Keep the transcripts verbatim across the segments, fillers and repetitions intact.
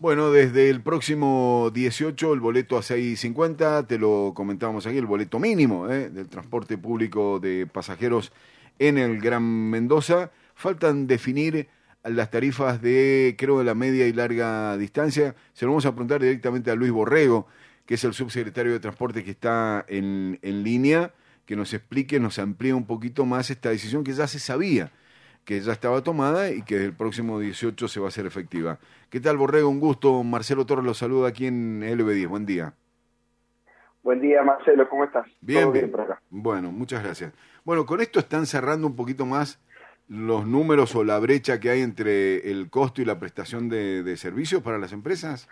Bueno, desde el próximo dieciocho el boleto a seis cincuenta, te lo comentábamos aquí, el boleto mínimo ¿eh? del transporte público de pasajeros en el Gran Mendoza. Faltan definir las tarifas de, creo, de la media y larga distancia. Se lo vamos a preguntar directamente a Luis Borrego, que es el subsecretario de Transporte que está en, en línea, que nos explique, nos amplíe un poquito más esta decisión que ya se sabía, que ya estaba tomada y que desde el próximo dieciocho se va a hacer efectiva. ¿Qué tal, Borrego? Un gusto. Marcelo Torres los saluda aquí en L B diez. Buen día. Buen día, Marcelo. ¿Cómo estás? Bien, Todo bien. bien por acá. Bueno, muchas gracias. Bueno, con esto están cerrando un poquito más los números o la brecha que hay entre el costo y la prestación de, de servicios para las empresas.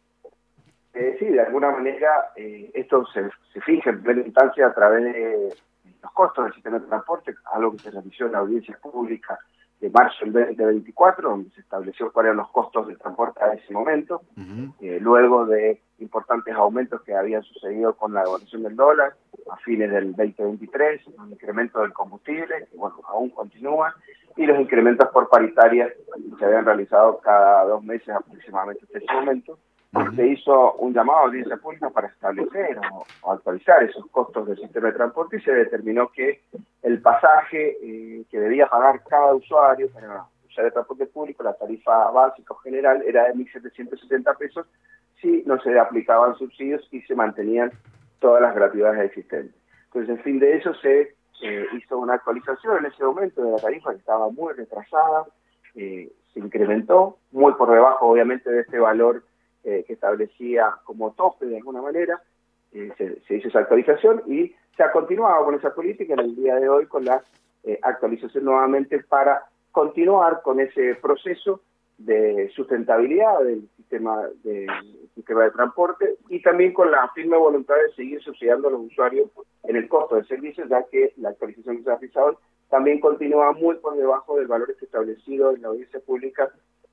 Eh, sí, de alguna manera eh, esto se, se fija en primera instancia a través de los costos del sistema de transporte, algo que se realizó en la audiencia pública de marzo del veinte veinticuatro, donde se estableció cuáles eran los costos del transporte a ese momento, uh-huh. eh, luego de importantes aumentos que habían sucedido con la devaluación del dólar a fines del veinte veintitrés, un incremento del combustible, que bueno, aún continúa, y los incrementos por paritarias que se habían realizado cada dos meses aproximadamente hasta ese momento. Uh-huh. Se hizo un llamado a audiencia pública para establecer o, o actualizar esos costos del sistema de transporte y se determinó que el pasaje eh, que debía pagar cada usuario para usar el transporte público, la tarifa básica o general, era de mil setecientos setenta pesos si no se aplicaban subsidios y se mantenían todas las gratuidades existentes. Entonces, en fin de eso, se eh, hizo una actualización en ese momento de la tarifa que estaba muy retrasada, eh, se incrementó, muy por debajo, obviamente, de este valor Eh, que establecía como tope de alguna manera, eh, se, se hizo esa actualización y se ha continuado con esa política en el día de hoy con la eh, actualización nuevamente para continuar con ese proceso de sustentabilidad del sistema de, del sistema de transporte y también con la firme voluntad de seguir subsidiando a los usuarios en el costo del servicio, ya que la actualización que se ha realizado también continúa muy por debajo del valor establecido en la audiencia pública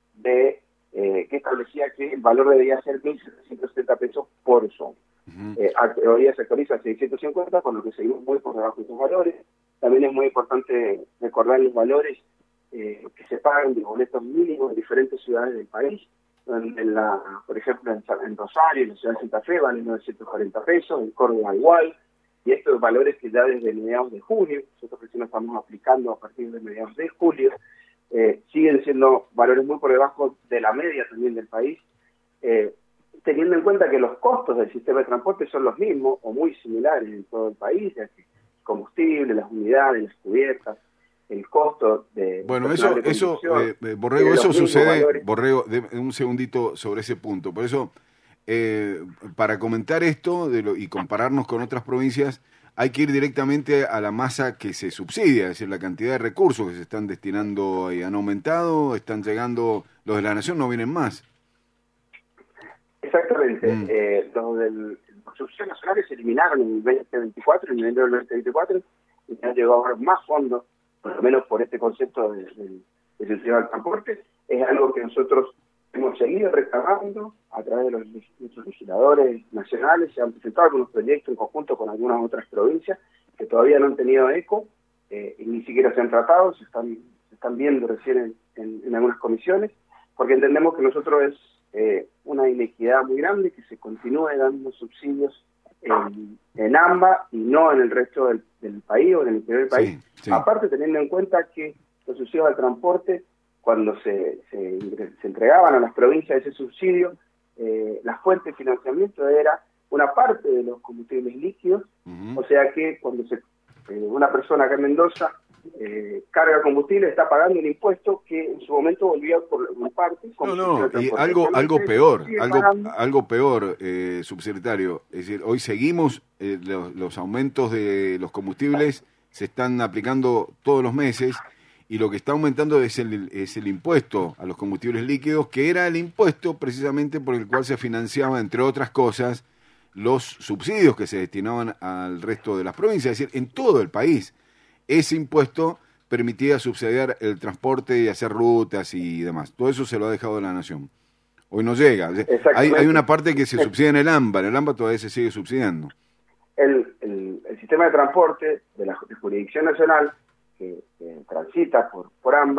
de Eh, que establecía que el valor debía ser mil setecientos setenta pesos por zona. Uh-huh. Eh, hoy día se actualiza a seiscientos cincuenta, con lo que seguimos muy por debajo de esos valores. También es muy importante recordar los valores eh, que se pagan de boletos mínimos en diferentes ciudades del país. En, en la, por ejemplo, en, en Rosario, en la ciudad de Santa Fe, valen novecientos cuarenta pesos, en Córdoba igual, y estos valores que ya desde mediados de junio, nosotros recién lo estamos aplicando a partir de mediados de julio, Eh, siguen siendo valores muy por debajo de la media también del país, eh, teniendo en cuenta que los costos del sistema de transporte son los mismos o muy similares en todo el país, ya que el combustible, las unidades, las cubiertas, el costo de... Bueno, eso, de eso eh, Borrego, eso sucede, valores. Borrego, de, un segundito sobre ese punto, por eso, eh, para comentar esto de lo, y compararnos con otras provincias, hay que ir directamente a la masa que se subsidia, es decir, la cantidad de recursos que se están destinando y han aumentado, están llegando, los de la Nación no vienen más. Exactamente, mm. eh, los del los subsidios nacionales se eliminaron en el veinte veinticuatro, en enero del veinte veinticuatro, y han llegado ahora más fondos, por lo menos por este concepto de, de, de subsidio al transporte. Es algo que nosotros hemos seguido reclamando a través de los, nuestros legisladores nacionales. Se han presentado algunos proyectos en conjunto con algunas otras provincias que todavía no han tenido eco eh, y ni siquiera se han tratado, se están, se están viendo recién en, en, en algunas comisiones, porque entendemos que nosotros es eh, una inequidad muy grande que se continúe dando subsidios en, en AMBA y no en el resto del, del país o en el interior del país. Sí, sí. Aparte, teniendo en cuenta que los subsidios al transporte, cuando se, se, se entregaban a las provincias ese subsidio, eh, la fuente de financiamiento era una parte de los combustibles líquidos, uh-huh. O sea que cuando se, eh, una persona acá en Mendoza eh, carga combustible, está pagando un impuesto que en su momento volvía por una parte. No, no, y algo, algo peor, algo, algo peor, eh, subsecretario, es decir, hoy seguimos, eh, los, los aumentos de los combustibles se están aplicando todos los meses, y lo que está aumentando es el, es el impuesto a los combustibles líquidos, que era el impuesto precisamente por el cual se financiaba, entre otras cosas, los subsidios que se destinaban al resto de las provincias, es decir, en todo el país. Ese impuesto permitía subsidiar el transporte y hacer rutas y demás. Todo eso se lo ha dejado la Nación. Hoy no llega. Hay, hay una parte que se subsidia en el AMBA, en el AMBA todavía se sigue subsidiando. El, el, el sistema de transporte de la de jurisdicción nacional que, que transita por, por AMBA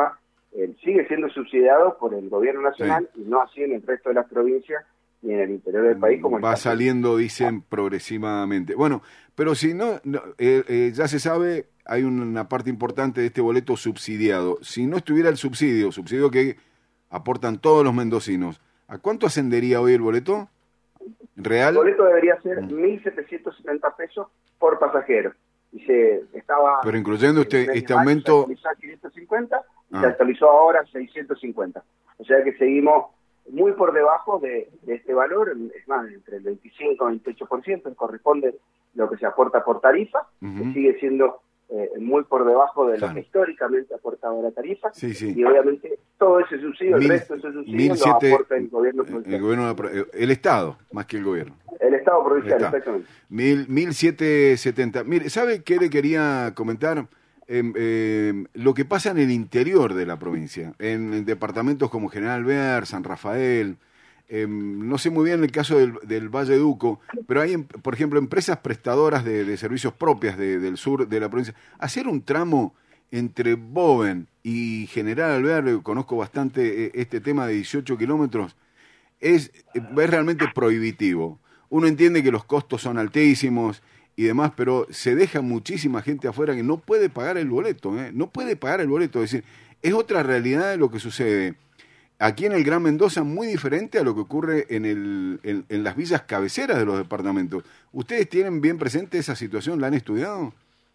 eh, sigue siendo subsidiado por el gobierno nacional sí. y no así en el resto de las provincias ni en el interior del país. Como va saliendo, dicen, progresivamente. Bueno, pero si no, no eh, eh, ya se sabe, hay una parte importante de este boleto subsidiado. Si no estuviera el subsidio, subsidio que aportan todos los mendocinos, ¿a cuánto ascendería hoy el boleto real? El boleto debería ser mil setecientos setenta pesos por pasajero. Y se estaba... Pero incluyendo este, este aumento... Se actualizó a quinientos cincuenta y ah. se actualizó ahora a seiscientos cincuenta. O sea que seguimos muy por debajo de, de este valor, es más, entre el veinticinco y veintiocho por ciento corresponde lo que se aporta por tarifa, uh-huh. que sigue siendo eh, muy por debajo de claro. lo que históricamente aportaba la tarifa, sí, sí. y obviamente todo ese subsidio, Mil, el resto de ese subsidio lo aporta el gobierno provincial. El, gobierno, el Estado, más que el gobierno. El Estado provincial, el Estado. Exactamente. Mil, mil setecientos setenta. Mire, ¿sabe qué le quería comentar? Eh, eh, lo que pasa en el interior de la provincia, en, en departamentos como General Alvear, San Rafael, eh, no sé muy bien el caso del, del Valle de Uco, pero hay, por ejemplo, empresas prestadoras de, de servicios propias de, del sur de la provincia. Hacer un tramo entre Boven y General Alvear, conozco bastante este tema de dieciocho kilómetros, es, es realmente prohibitivo. Uno entiende que los costos son altísimos y demás, pero se deja muchísima gente afuera que no puede pagar el boleto, ¿eh? no puede pagar el boleto, es decir, es otra realidad de lo que sucede aquí en el Gran Mendoza, muy diferente a lo que ocurre en, el, en, en las villas cabeceras de los departamentos. ¿Ustedes tienen bien presente esa situación? ¿La han estudiado?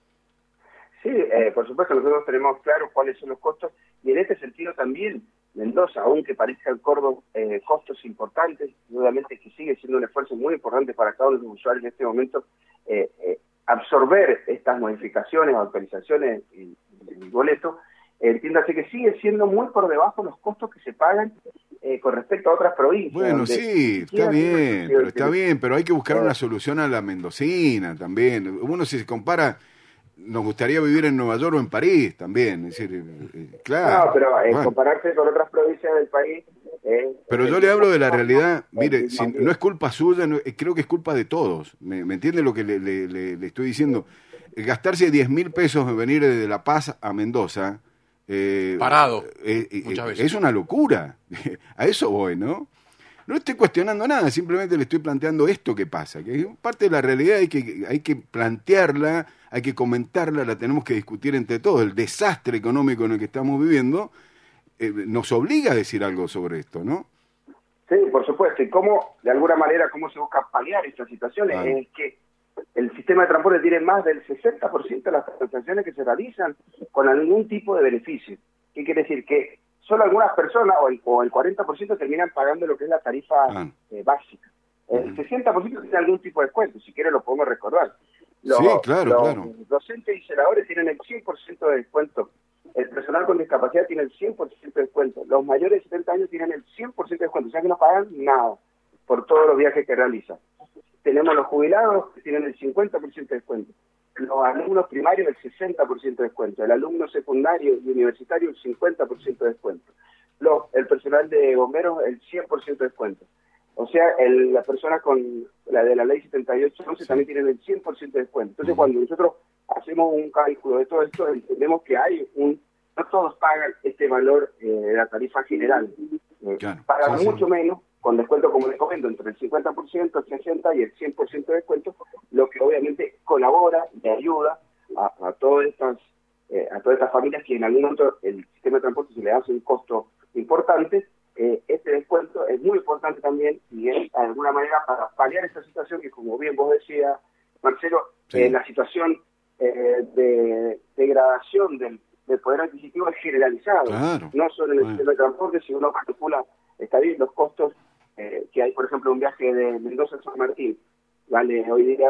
Sí, eh, por supuesto, nosotros tenemos claro cuáles son los costos, y en este sentido también Mendoza, aunque parezca el Córdoba eh, costos importantes, obviamente que sigue siendo un esfuerzo muy importante para cada uno de los usuarios en este momento, eh, eh, absorber estas modificaciones, autorizaciones y el boleto, eh, entiéndase que sigue siendo muy por debajo los costos que se pagan eh, con respecto a otras provincias. Bueno, sí, está bien, pero está bien, pero hay que buscar una solución a la mendocina también. Uno si se compara... Nos gustaría vivir en Nueva York o en París también, es decir, eh, claro. No, pero eh, bueno. compararse con otras provincias del país... Eh, pero yo le hablo de la realidad, mire, si no es culpa suya, no, creo que es culpa de todos, ¿me, me entiende lo que le, le, le, le estoy diciendo? Gastarse diez mil pesos en venir de La Paz a Mendoza... Eh, Parado, eh, eh, muchas veces. Es una locura, a eso voy, ¿no? No estoy cuestionando nada, simplemente le estoy planteando esto que pasa, que es parte de la realidad, hay que, hay que plantearla, hay que comentarla, la tenemos que discutir entre todos. El desastre económico en el que estamos viviendo eh, nos obliga a decir algo sobre esto, ¿no? Sí, por supuesto. Y cómo, de alguna manera, cómo se busca paliar estas situaciones, ah. es que el sistema de transporte tiene más del sesenta por ciento de las transacciones que se realizan con algún tipo de beneficio. ¿Qué quiere decir? Que solo algunas personas, o el, o el cuarenta por ciento, terminan pagando lo que es la tarifa ah. eh, básica. El uh-huh. sesenta por ciento tiene algún tipo de descuento, si quiere lo podemos recordar. Los, sí, claro, los claro. docentes y celadores tienen el cien por ciento de descuento. El personal con discapacidad tiene el cien por ciento de descuento. Los mayores de setenta años tienen el cien por ciento de descuento. O sea que no pagan nada por todos los viajes que realizan. Tenemos los jubilados que tienen el cincuenta por ciento de descuento. Los alumnos primarios el sesenta por ciento de descuento. El alumno secundario y universitario el cincuenta por ciento de descuento. Los, el personal de bomberos el cien por ciento de descuento. O sea, el, las personas con la de la ley setenta y ocho once sí. también tienen el cien por ciento de descuento. Entonces, uh-huh. cuando nosotros hacemos un cálculo de todo esto, entendemos que hay un... No todos pagan este valor eh, de la tarifa general. Eh, claro. Pagan sí, mucho sí. menos, con descuento, como les comento, entre el cincuenta por ciento, el sesenta por ciento y el cien por ciento de descuento, lo que obviamente colabora y ayuda a, a todas estas eh, a todas estas familias que en algún momento el sistema de transporte se le hace un costo importante. Eh, este descuento es muy importante también y es de alguna manera para paliar esta situación que, como bien vos decías, Marcelo, sí. eh, la situación eh, de degradación del, del poder adquisitivo es generalizado, claro. no solo en el bueno. sistema de transporte, si uno calcula, está bien, los costos eh, que hay, por ejemplo, un viaje de Mendoza a San Martín, vale hoy día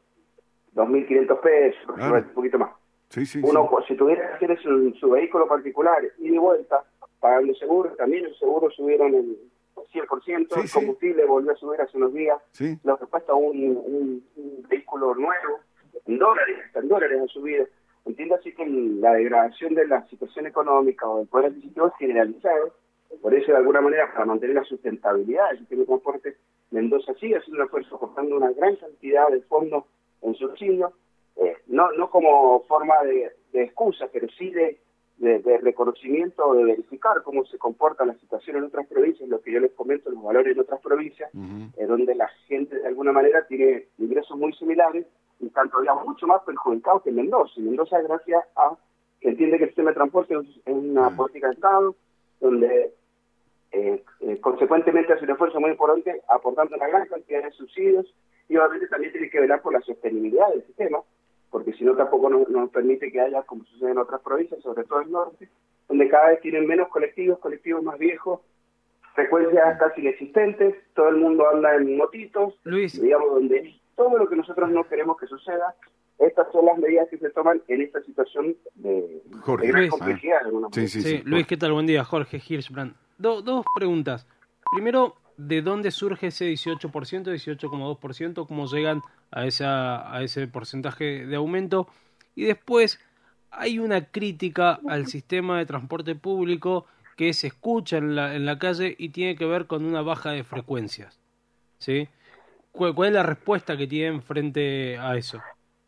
dos mil quinientos pesos, claro. un poquito más. Sí, sí, uno, sí. si tuviera que hacer eso en su vehículo particular y de vuelta, pagando seguro, también el seguro subieron el cien por ciento, sí, el combustible sí. volvió a subir hace unos días, sí. lo que cuesta un, un, un vehículo nuevo, en dólares, hasta en dólares ha subido. Entiendo así que la degradación de la situación económica o del poder adquisitivo es generalizado, por eso de alguna manera para mantener la sustentabilidad del sistema de transporte, Mendoza sigue haciendo un esfuerzo aportando una gran cantidad de fondos en subsidio, eh, no, no como forma de, de excusa, pero sí de de, de reconocimiento o de verificar cómo se comporta la situación en otras provincias, lo que yo les comento, los valores en otras provincias, uh-huh. eh, donde la gente de alguna manera tiene ingresos muy similares y están todavía mucho más perjudicados que en Mendoza. En Mendoza, gracias a que entiende que el sistema de transporte es una uh-huh. política de Estado, donde eh, eh, consecuentemente hace un esfuerzo muy importante aportando una gran cantidad de subsidios y obviamente también tiene que velar por la sostenibilidad del sistema, porque si no tampoco nos, nos permite que haya, como sucede en otras provincias, sobre todo el norte, donde cada vez tienen menos colectivos, colectivos más viejos, frecuencias casi inexistentes, todo el mundo anda en motitos, Luis, digamos, donde todo lo que nosotros no queremos que suceda. Estas son las medidas que se toman en esta situación de, Jorge, de gran Luis, complejidad. Ah. Sí, sí, sí, sí. Luis, ¿qué tal? Buen día. Jorge Hirschbrand. Do, dos preguntas. Primero, ¿de dónde surge ese dieciocho por ciento, dieciocho coma dos por ciento? ¿Cómo llegan a, esa, a ese porcentaje de aumento? Y después, hay una crítica al sistema de transporte público que se escucha en la, en la calle y tiene que ver con una baja de frecuencias, ¿sí? ¿Cuál, cuál es la respuesta que tienen frente a eso?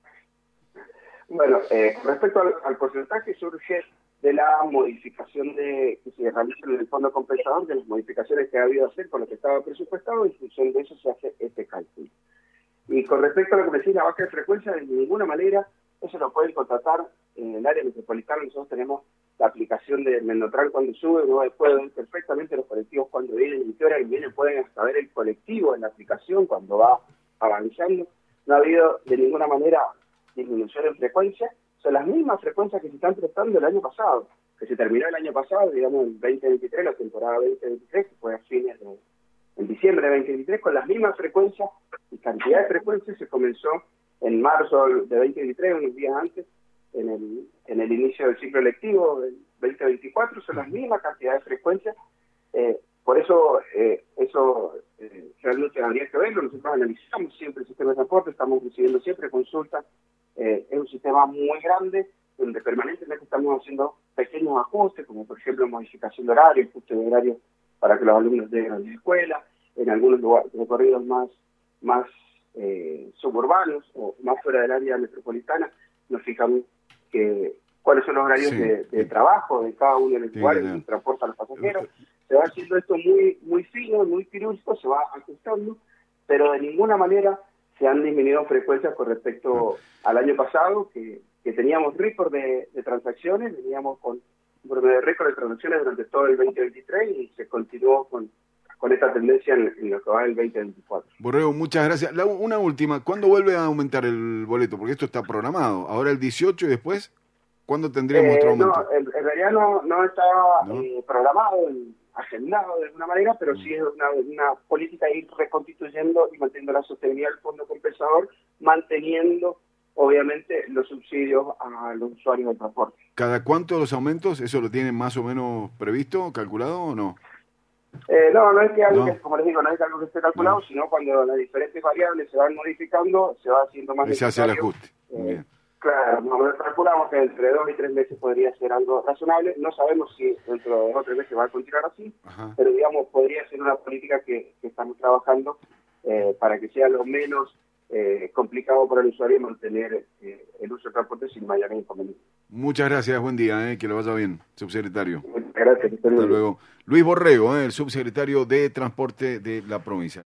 Bueno, eh, respecto al, al porcentaje, surge de la modificación de que se realiza en el fondo compensador, de las modificaciones que ha habido hacer con lo que estaba presupuestado, y en función de eso se hace este cálculo. Y con respecto a lo que me decís, la baja de frecuencia, de ninguna manera eso lo pueden contratar en el área metropolitana. Nosotros tenemos la aplicación de Mendotran cuando sube, uno puede ver perfectamente los colectivos cuando vienen y qué hora vienen, pueden hasta ver el colectivo en la aplicación cuando va avanzando. No ha habido de ninguna manera disminución en frecuencia, son las mismas frecuencias que se están prestando el año pasado, que se terminó el año pasado, digamos, en veinte veintitrés, la temporada veinte veintitrés, que fue a fines de en diciembre de veinte veintitrés, con las mismas frecuencias y cantidad de frecuencias. Se comenzó en marzo de veinte veintitrés, unos días antes, en el, en el inicio del ciclo electivo del veinte veinticuatro, son las mismas cantidades de frecuencias. Eh, por eso, eh, eso eh, realmente habría que verlo. Nosotros analizamos siempre el sistema de transporte, estamos recibiendo siempre consultas. Eh, es un sistema muy grande, donde permanentemente estamos haciendo pequeños ajustes, como por ejemplo modificación de horario, ajuste de horario para que los alumnos lleguen a la escuela, en algunos lugares, recorridos más, más eh, suburbanos o más fuera del área metropolitana, nos fijamos que cuáles son los horarios sí. de, de trabajo de cada uno de los lugares que transportan a los pasajeros. Se va haciendo esto muy, muy fino, muy quirúrgico, se va ajustando, pero de ninguna manera se han disminuido frecuencias con respecto al año pasado, que, que teníamos récord de, de transacciones, veníamos con un promedio de récord de transacciones durante todo el veinte veintitrés y se continuó con, con esta tendencia en, en lo que va el veinte veinticuatro. Borrego, muchas gracias. La, una última, ¿cuándo vuelve a aumentar el boleto? Porque esto está programado. Ahora el dieciocho y después, ¿cuándo tendríamos eh, otro aumento? No, en, en realidad no, no estaba ¿No? Eh, programado, en, agendado de alguna manera, pero sí es una, una política de ir reconstituyendo y manteniendo la sostenibilidad del fondo compensador, manteniendo obviamente los subsidios a los usuarios del transporte. ¿Cada cuánto los aumentos? ¿Eso lo tienen más o menos previsto, calculado o no? Eh, no, no es que algo no. que, como les digo, no es algo que esté calculado, no. sino cuando las diferentes variables se van modificando, se va haciendo más necesario. Se hace el ajuste. Eh, claro, nos calculamos que entre dos y tres meses podría ser algo razonable. No sabemos si dentro de dos o tres meses va a continuar así, Ajá. pero digamos, podría ser una política que, que estamos trabajando eh, para que sea lo menos eh, complicado para el usuario mantener eh, el uso del transporte sin mayor inconveniente. Muchas gracias, buen día, eh, que lo vaya bien, subsecretario. Muchas gracias. Hasta luego. Luis Borrego, eh, el subsecretario de Transporte de la provincia.